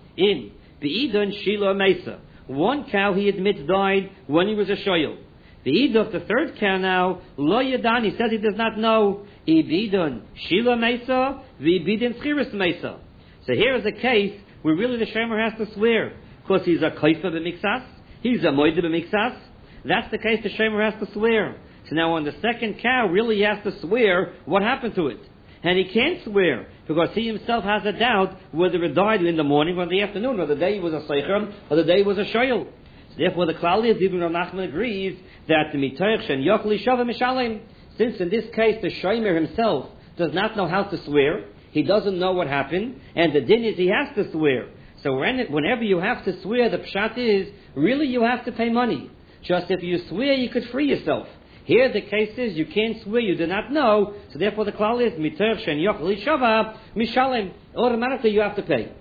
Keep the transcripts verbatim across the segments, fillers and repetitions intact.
In Be'idon Shila Mesa. One cow he admits died when he was a shoyel. Be'idon, the third cow now, Lo Yadan, he says he does not know. Be'idon Shila Mesa, Be'idon Schiris Mesa. So here is a case where really the Shomer has to swear. Because he's a Kaifa b'Miksas, he's a Moide b'Miksas. That's the case the Shomer has to swear. So now on the second cow, really he has to swear what happened to it. And he can't swear, because he himself has a doubt whether it died in the morning or in the afternoon, or the day he was a Seicher, or the day he was a Shoyel. So therefore the Klali of Ibn Rav Nachman agrees that the Mitoich Shen Yochli Shava Mishalim, since in this case the Shomer himself does not know how to swear, he doesn't know what happened, and the din is he has to swear. So when, whenever you have to swear, the pshat is, really you have to pay money. Just if you swear, you could free yourself. Here the case is, you can't swear, you do not know, so therefore the klal is, miter shen yochli shava, mishalem, automatically you have to pay.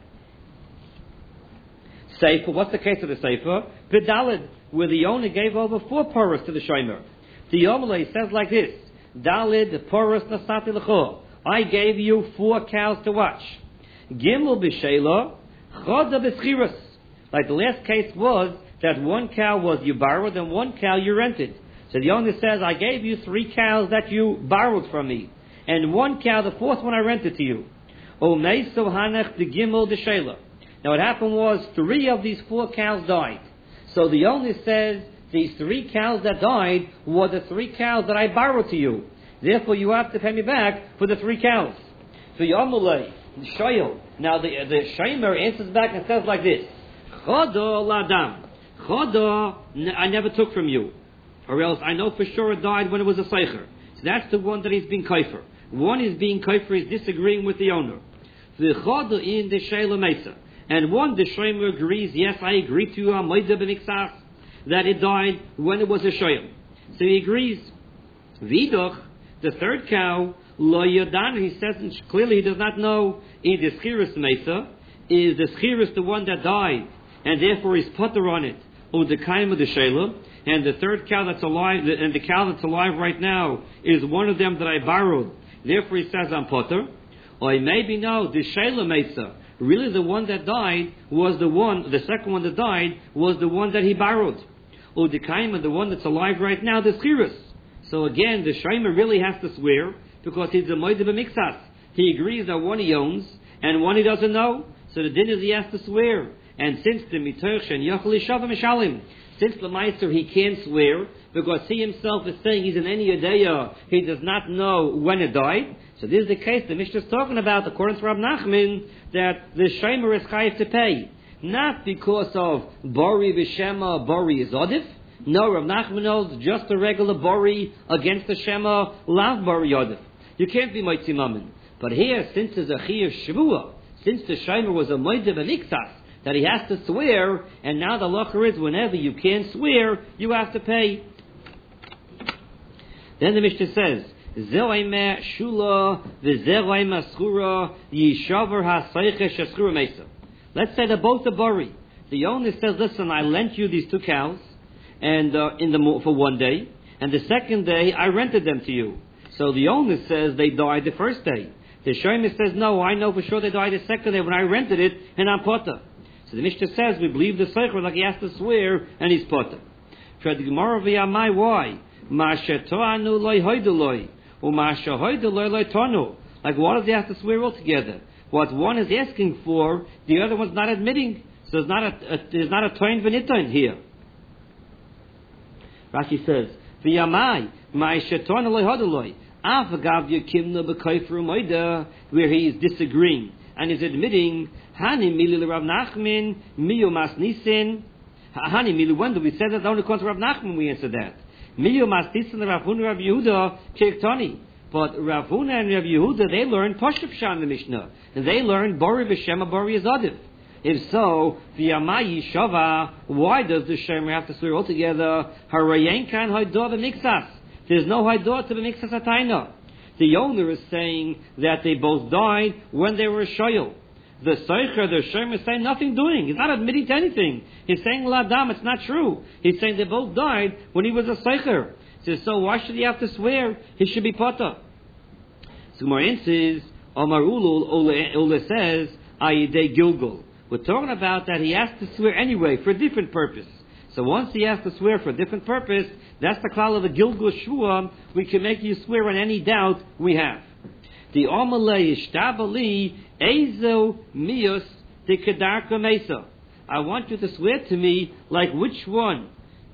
Sefer, what's the case of the Sefer? B'dalid, where the owner gave over four porus to the shomer. The Yomelei says like this, Dalid porus nasati l'cho, I gave you four cows to watch. Gimel b'shela, choda b'schiras. Like the last case was, that one cow was you borrowed and one cow you rented. So the owner says, I gave you three cows that you borrowed from me. And one cow, the fourth one I rented to you. Now what happened was, three of these four cows died. So the owner says, these three cows that died were the three cows that I borrowed to you. Therefore you have to pay me back for the three cows. So Yomulei, Shoyel. Now the, the Shomer answers back and says like this, Chodo ladam. Choda, I never took from you. Or else I know for sure it died when it was a seicher. So that's the one that he's being kaifer. One is being kaifer, is disagreeing with the owner. The choda in the sheila mesa. And one, the shomer agrees, yes, I agree to you, that it died when it was a shoyel. So he agrees. Vidoch, the third cow, lo yadan, he says clearly he does not know, in the schiris mesa, is the schiris the one that died, and therefore he's putter on it. Or the kaim of the shayla, and the third cow that's alive, and the cow that's alive right now is one of them that I borrowed. Therefore, he says I'm potter. Or maybe no, the shayla mesa. Really, the one that died was the one. The second one that died was the one that he borrowed. Or the kaim of the one that's alive right now, the schiras. So again, the shayma really has to swear because he's a moed b'miksas. He agrees that one he owns and one he doesn't know. So the din is he has to swear. And since the mitoch and yochli shava mishalim, since the meister he can't swear because he himself is saying he's in any adeya, he does not know when it died. So this is the case the Mishnah is talking about, according to Rav Nachman, that the shomer is chayiv to pay, not because of bori v'shema, bori is odif. No, Rav Nachman knows just a regular bori against the shema, lav bori odif. You can't be moitzi mammon. But here, since there's a chiyuv shvua, since the shomer was a moed b'miksas, that he has to swear, and now the locher is whenever you can't swear, you have to pay. Then the Mishnah says, Ze'oime shula v'ze'oime schura yishaver ha'seiche sheschura mesa. Let's say that both are bori. The owner says, listen, I lent you these two cows and uh, in the for one day, and the second day I rented them to you. So the owner says they died the first day. The shomer says, no, I know for sure they died the second day when I rented it, and I'm potter. So the Mishnah says we believe the Seicher like he has to swear and he's potter. Try the Gemara v'yamai why? Ma'ashetoanu loy hoiduloi u'ma'ashahoiduloi loy tonu. Like why does he have to swear altogether? What one is asking for, the other one's not admitting. So there's not a, a there's not a toin v'niton here. Rashi says v'yamai ma'ashetoanu loy hoiduloi afagav yekimna b'kayfru moida, where he is disagreeing and is admitting. Hani milu Rav Nachman miyu mas nisin. Hani milu. When do we say that? Only according to Rav Nachman we answer that. Miyu mas nisin Rav Huna Rav Yehuda kektani. But Rav Huna and Rav Yehuda they learn Pashup Shan in the Mishnah, and they learn Bori v'Shema Bori Azadiv. If so, v'yamayi shava. Why does the Shemer have to swear altogether? Harayen kan haydor b'miksas. There's no haydor to b'miksas atayna. The owner is saying that they both died when they were a shoyel. The Seicher, the Shomer, is saying nothing doing. He's not admitting to anything. He's saying Ladam, it's not true. He's saying they both died when he was a Seicher. He says, so why should he have to swear? He should be Potter. So Gemara says, Omar Ulul, Ule says, Ayidei Gilgul. We're talking about that he has to swear anyway for a different purpose. So once he has to swear for a different purpose, that's the klal of the Gilgul Shvuah. We can make you swear on any doubt we have. The Omalei Ishtabali Ezo Mios de Kedarka Mesa. I want you to swear to me like which one?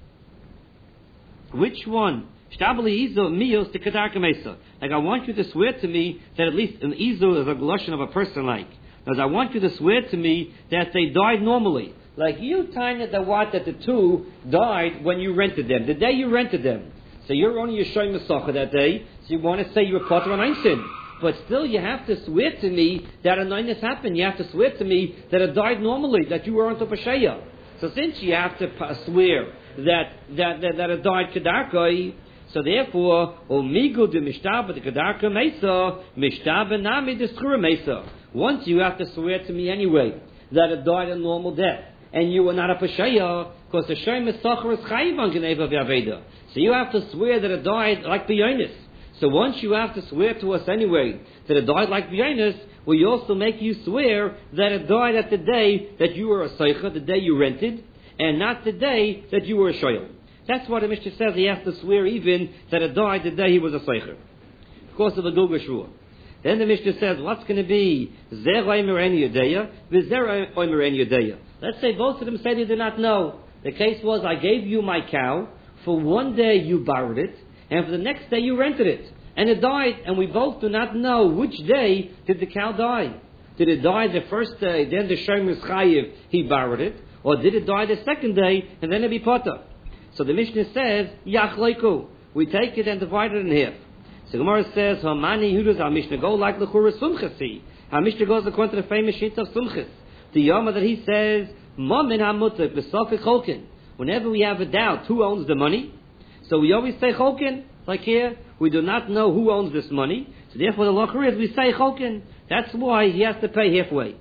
Which one? Ishtabali Ezo Mios de Kedarka Mesa. Like I want you to swear to me that at least an Ezo is a glossion of a person like. Because I want you to swear to me that they died normally. Like you, Tanya, the what that the two died when you rented them. The day you rented them. So you're only a Shoy Masacha that day. So you want to say you were Potter on Einstein. But still you have to swear to me that a nine happened. You have to swear to me that it died normally, that you were on top of Shaya. So since you have to swear that that that, that it died Kedarkoi, so therefore, Omigu de Mishtaba de Kedarka Mesa, Mishtaba Nami de Skura Mesa. Once you have to swear to me anyway that it died a normal death, and you were not a Pashaya, because the Shem is Sachar is Chayiv on Geneva V'Aveda. So you have to swear that it died like B'Yonis. So once you have to swear to us anyway that it died like B'Yonis, we also make you swear that it died at the day that you were a Seicha, the day you rented, and not the day that you were a Shoyel. That's why the Mishnah says he has to swear even that it died the day he was a Seicher. Of course, of the Gilgul Shvuah. Then the Mishnah says, what's going to be Zer Omer En Yodeya, V'Zer Omer En Yodeya. Let's say both of them say they did not know. The case was, I gave you my cow, for one day you borrowed it, and for the next day you rented it. And it died, and we both do not know which day did the cow die. Did it die the first day, then the Shomer Chayiv, he borrowed it, or did it die the second day, and then it be Potter? So the Mishnah says, Yach Leiku. We take it and divide it in half. So Gemara says, Hamani Yudus al Mishnah go like the Chura Sumchasi. Our Mishnah goes according to the famous sheet of Sumchas. The Yoma that he says, Momin HaMutak B'Sofik Cholkin. Whenever we have a doubt who owns the money, so we always say Cholkin. Like here, we do not know who owns this money. So therefore the Locher is we say Cholkin. That's why he has to pay halfway.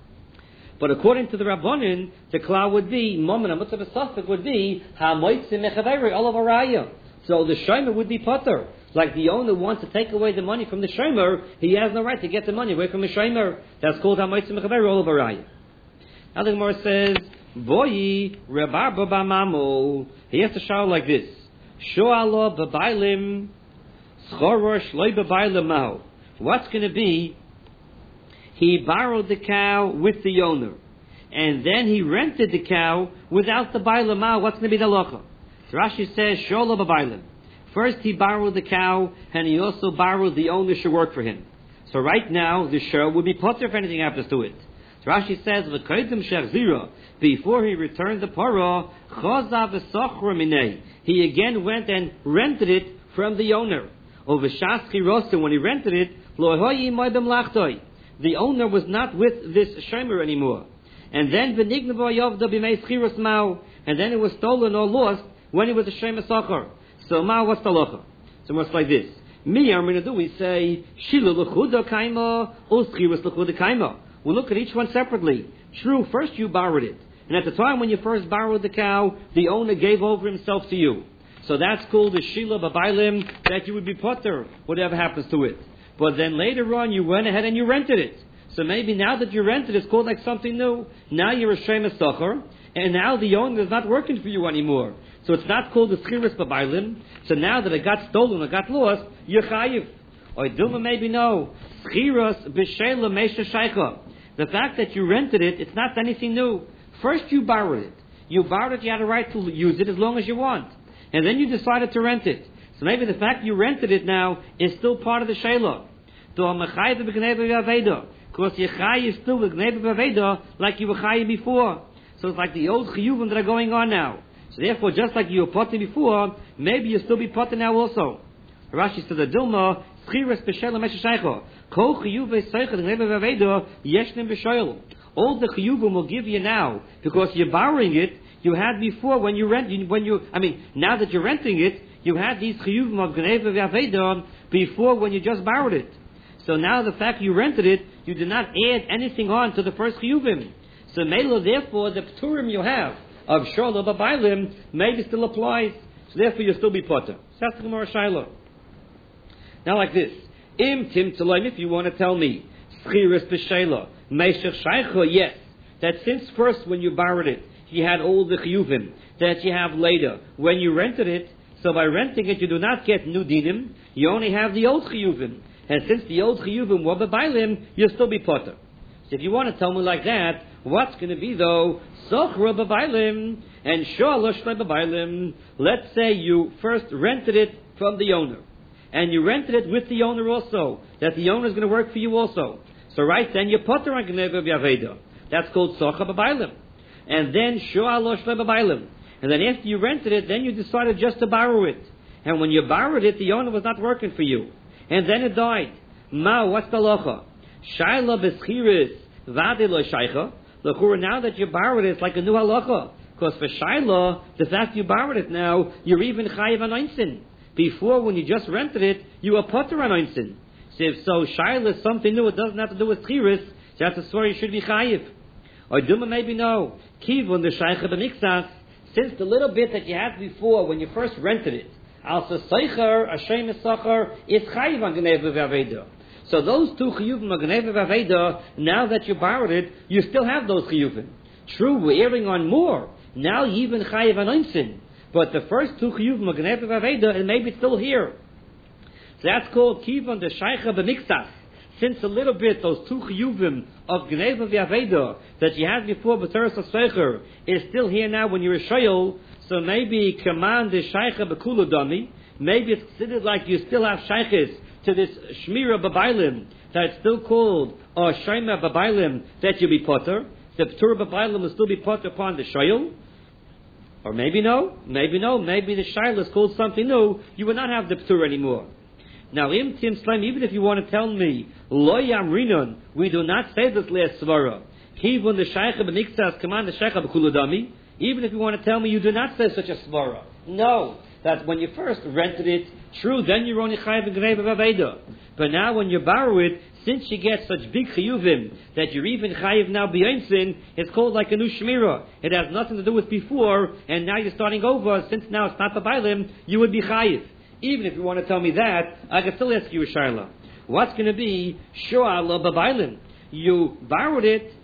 But according to the Rabbanin, the klal would be, Momin HaMutak B'Sofik would be, HaMoitzim Mechaveri Olav Araya. So the Shomer would be Potter. Like the owner wants to take away the money from the Shomer, he has no right to get the money away from the Shomer. That's called HaMoitzim Mechaveri Olav Araya. Now the Gemara says, Boyi Rebarba Bamamo. He has to shout like this. Shoalo Babailim Schorosh Loi Babailim Mao. What's going to be? He borrowed the cow with the owner. And then he rented the cow without the Bailim Mao. What's going to be the locha? So Rashi says, Shoalo Babailim. First he borrowed the cow, and he also borrowed the owner should work for him. So right now, the shor would be potter if anything happens to it. So Rashi says, "V'kodim shechzira." Before he returned the parah, chozav v'sochra minei. He again went and rented it from the owner. Over shaski rosta, when he rented it, lo hoyi moedem lachtoi. The owner was not with this shomer anymore. And then v'nignavo yovda b'mei schiros mao. And then it was stolen or lost when it was a shomer socher. So mao what's the locha? So it's like this. Mi are going to do? We say shilu l'chuda kaima or schiros l'chuda kaima. We'll look at each one separately. True, first you borrowed it. And at the time when you first borrowed the cow, the owner gave over himself to you. So that's called the Shila Babailim, that you would be potter, whatever happens to it. But then later on you went ahead and you rented it. So maybe now that you rented it, it's called like something new. Now you're a Shemus Socher, and now the owner is not working for you anymore. So it's not called the Schiris Babailim. So now that it got stolen or got lost, you're Chayiv. Or Dilma maybe no. Schiras B'Sheila Mesha Shaykha. The fact that you rented it, it's not anything new. First you borrowed it. You borrowed it, you had a right to use it as long as you want. And then you decided to rent it. So maybe the fact you rented it now is still part of the Sheila. Because your Chai is still the Gneva B'Aveda like you were Chai before. So it's like the old Chiyuvim that are going on now. So therefore, just like you were potter before, maybe you'll still be potter now also. Rashi says, Dilma, Schiras B'Sheila Mesha Shaykha. All the chiyuvim will give you now because you're borrowing it. You had before when you rent. When you, I mean, now that you're renting it, you had these chiyuvim of gneva v'aveda before when you just borrowed it. So now the fact you rented it, you did not add anything on to the first chiyuvim. So melo, therefore, the pturim you have of shola b'bailim maybe still applies. So therefore, you'll still be potter. That's the Gemara Shiloh. Now, like this. Im tim taloim, if you want to tell me, schiris b'sheila, meishach shaycha, yes, that since first when you borrowed it, you had all the chiyuvim that you have later when you rented it, so by renting it you do not get new dinim, you only have the old chiyuvim. And since the old chiyuvim were b'bailim, you'll still be potter. So if you want to tell me like that, what's going to be though? Sochra b'bailim and shalosh b'bailim. Let's say you first rented it from the owner, and you rented it with the owner also, that the owner is going to work for you also. So right then, you're potter on gneva v'yaveda. That's called socha b'bailim. And then shalosh b'bailim. And then after you rented it, then you decided just to borrow it. And when you borrowed it, the owner was not working for you. And then it died. Ma, what's the locha? Shaila b'schiris v'ade lo shaycha. L'chura, now that you borrowed it, it's like a new halacha. Because for Shaila, the fact you borrowed it now, you're even chayiv anoinsin. Before, when you just rented it, you were potter anoinsin. So if so, Shaila is something new, it doesn't have to do with chiris, so that's a story you should be chayiv. Or Duma maybe no. Kivun the shaycha b'miktas, since the little bit that you had before when you first rented it, also seicher, ashem esachar, is chayiv on gneva v'aveda. So those two chiyuvim on gneva v'aveda, now that you borrowed it, you still have those chiyuvim. True, we're erring on more. Now you even chayiv anoinsin. But the first two chiyuvim on gneva v'aveda, and maybe it's still here. So that's called kivon the shaycha b'miktas. Since a little bit, those two chiyuvim of gneva v'aveda that you had before b'teres ha'seicher is still here now when you're a shayol. So maybe command the shaycha b'kula dami. Maybe it's considered like you still have shayches to this shmira b'bailim that's still called or shayma b'bailim that you be potter. The p'tur b'bailim will still be potter upon the shayol. Or maybe no, maybe no, maybe the shayla is called something new. You will not have the p'tur anymore. Now, im tim slime, even if you want to tell me, lo yamrinon, we do not say this last svara. Kivun the shaycha b'niktas, command the shaycha b'kuladami. Even if you want to tell me, you do not say such a svara. No, that when you first rented it, true, then you're only chayiv gneva v'aveda. But now when you borrow it, since you get such big chiyuvim that you're even chayiv now b'yonsin, it's called like a new shmira. It has nothing to do with before, and now you're starting over. Since now it's not b'bailim, you would be chayiv. Even if you want to tell me that, I can still ask you a shayla. What's going to be sho'ala b'bailim? You borrowed it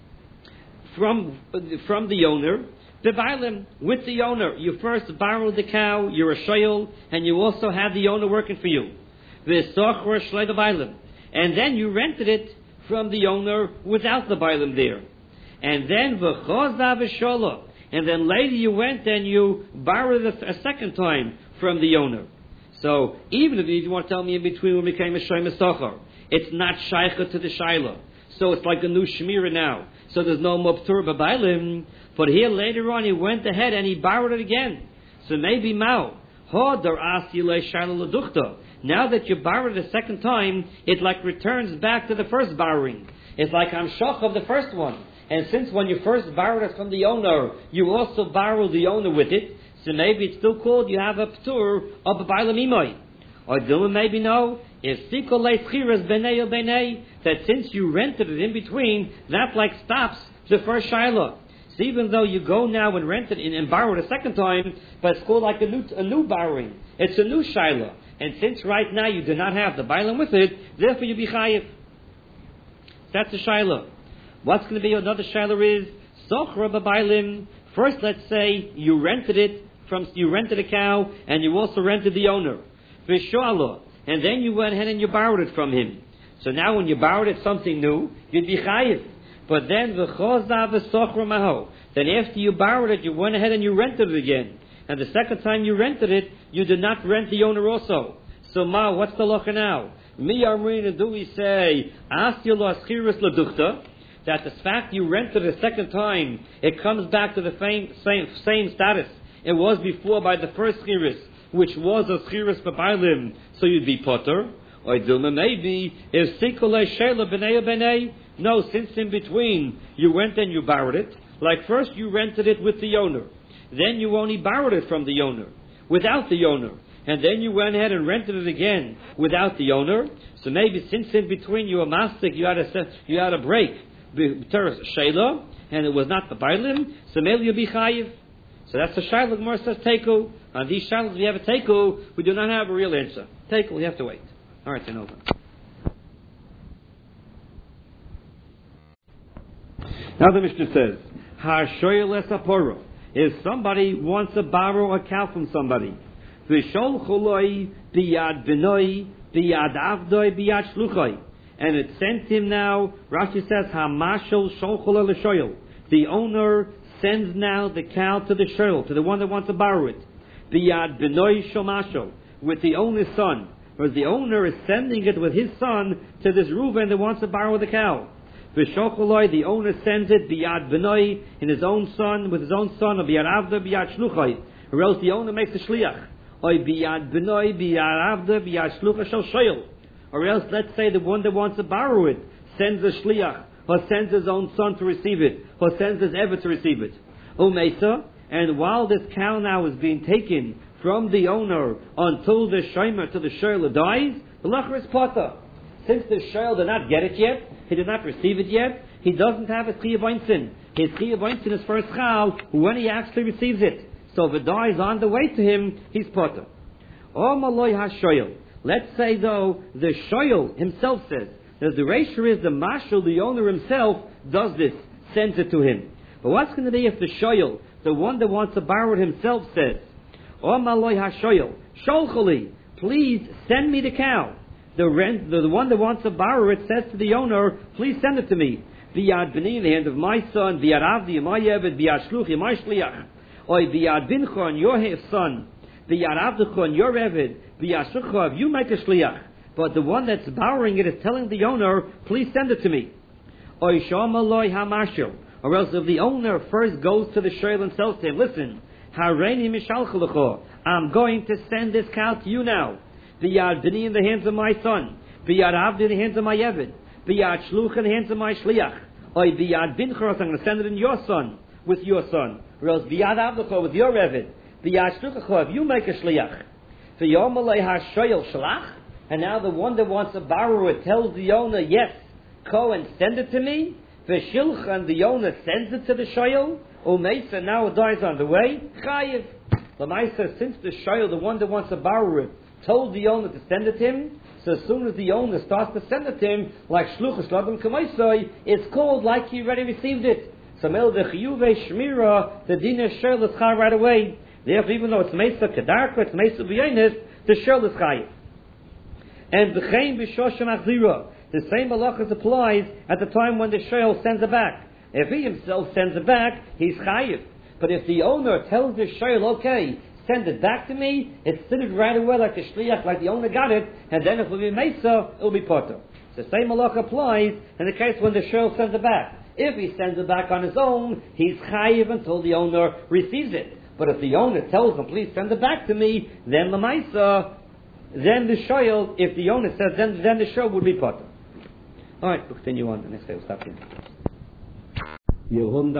from from the owner, b'bailim, with the owner. You first borrowed the cow, you're a shayl, and you also had the owner working for you. V'sochra shlei b'bailim. And then you rented it from the owner without the bailim there. And then v'chozda v'shola. And then later you went and you borrowed it a second time from the owner. So, even if you want to tell me in between when we became a Shem Esachar, it's not Shaycha to the Shaila. So it's like a new Shemira now. So there's no more P'tur B'bailim. But here later on he went ahead and he borrowed it again. So maybe Mao. Hodar Asi Le Shaila L'duchta. Now that you borrowed it a second time, it like returns back to the first borrowing. It's like I'm Shach of the first one. And since when you first borrowed it from the owner, you also borrowed the owner with it. So maybe it's still called you have a p'tur of a b'bailam imay. Or do maybe no, if sikol le'schiras b'nei or b'nei, that since you rented it in between, that like stops the first shayla. So even though you go now and rent it and borrow it a second time, but it's called like a new a new borrowing. It's a new shayla. And since right now you do not have the b'bailam with it, therefore you be chayiv. That's the shayla. What's going to be another shayla is sochra b'bailim. First, let's say you rented it. From you rented a cow and you also rented the owner, v'shoala, and then you went ahead and you borrowed it from him. So now when you borrowed it something new, you'd be chayiv. But then v'chozda v'sochra maho. Then after you borrowed it, you went ahead and you rented it again. And the second time you rented it, you did not rent the owner also. So ma, what's the locha now? Mi amrina, do we say asiylo aschiris laduchta? That the fact you rented it a second time, it comes back to the same same same status it was before by the first chiris, which was a chiris b'bailim, so you'd be potter. Or Dilma maybe if sikole shela b'nei b'nei. No, since in between you went and you borrowed it. Like first you rented it with the owner, then you only borrowed it from the owner without the owner, and then you went ahead and rented it again without the owner. So maybe since in between you were mastic, you had a you had a break b'teres shela, and it was not b'bailim. So maybe you'll be chayiv. So that's the shayla. Gemara says teiku. On these shaylas, we have a teiku. We do not have a real answer. Teiku, we have to wait. All right, then over. Now the Mishnah says, Hashoyel esaporo. If somebody wants to borrow a cow from somebody, v'sholcholoi biyad benoi biyad avdoi biyad shluchoi, and it sent him now. Rashi says, Hamashol sholcholo l'shoyel. The owner sends now the cow to the shoyel, to the one that wants to borrow it. Biyad benoi shomashol, with the owner's son. Whereas the owner is sending it with his son to this Reuven that wants to borrow the cow. V'shocholoi, the owner sends it biyad benoi, in his own son, with his own son, or biyad avda biyad shluchoi, or else the owner makes a shliach. Oy biyad benoi biyad avda biyad shlucha shel shoyel. Or else, let's say the one that wants to borrow it sends a shliach, or sends his own son to receive it, or sends his ever to receive it. Umeisa, and while this cow now is being taken from the owner until the shomer to the shoyel dies, the lacher is potter. Since the shoyel did not get it yet, he did not receive it yet, he doesn't have his chiyuv einzin. His chiyuv einzin is first chal when he actually receives it. So if it dies on the way to him, he's potter. O maloi ha-shoyel. Let's say though, the shoyel himself says, that the ratio is the mashal, the owner himself, does this, sends it to him. But what's going to be if the shoyel, the one that wants to borrow it himself, says, O maloi ha-shoyel, sholcholi, please send me the cow. The, rent, the, the one that wants to borrow it says to the owner, please send it to me. Biyad b'ni, in the hand of my son, biyad avdi, my yeved, biyad shluchi, my shliach. Oy biyad binchon, your son, biyad avdichon, your eved, biyad shluchav, you make a shliach. But the one that's borrowing it is telling the owner, please send it to me. Oy shomaloi hamashil. Or else if the owner first goes to the shoyel and tells him, listen, hareini mishalchelecho, I'm going to send this cow to you now. Biyad b'ni, in the hands of my son. Biyad avdi, in the hands of my eved. Biyad shluch, in the hands of my shliach. Oy biyad binchor, I'm going to send it in your son, with your son. Or else biyad avdecho, with your eved. Biyad shluchacho, if you make a shliach. V'yomalei ha-shoyel shlach. And now the one that wants to borrow it tells the owner, yes, go and send it to me. V'shilch, and the owner sends it to the shoyel. Umeisa, now it dies on the way. Chayiv. Lamaisa, since the shoyel, the one that wants to borrow it, told the owner to send it to him, so as soon as the owner starts to send it to him, like shluchas ladam kamaisoi, it's called like he already received it. So mel the chiyuve shmira, the din is shoyel is chai right away. Therefore, even though it's meisa kedarka, it's meisa b'yonis, the shoyel is chai. And b'chein b'shoshem achzira, the same halachas applies at the time when the shoyel sends it back. If he himself sends it back, he's chayiv. But if the owner tells the shoyel, okay, send it back to me, it's sent it right away like the shliach, like the owner got it, and then if it will be mesa, it will be potter. The same halach applies in the case when the shoyel sends it back. If he sends it back on his own, he's chayiv until the owner receives it. But if the owner tells him, please send it back to me, then the mesa, then the shoyel, if the owner says, then, then the shoyel would be potter. Alright, we'll continue on the next day, we'll stop here.